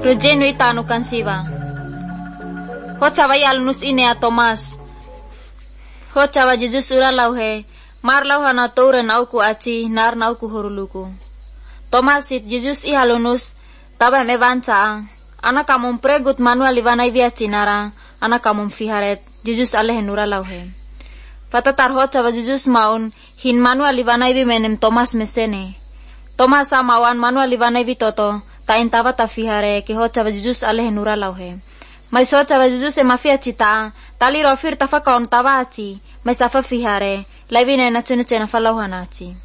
Rejenu itanu kan siwa. Hocawa yalnus ine a Tomas. Hocawa Jesus uralau he. Mar lau hana touren auku aci nar nauku horuluku. Tomas it Jesus ihalunus taba me vanca. Anak kamu pregut manual ivanai via cinara. Anak kamu fiharet Jesus alehen uralau he. Patatar hocawa Jesus maun hin manual ivanai vi menem Tomas mesene. Tomas amawan manual ivanai vi toto. Ta intava ta fihare ke hocawa Jesus alehen uralau he. Mas hocawa Jesus e mafia cita. Tali rofir tafa kaon tava aci. Mas afa fihare. Laivine na cuna cena falauhana aci.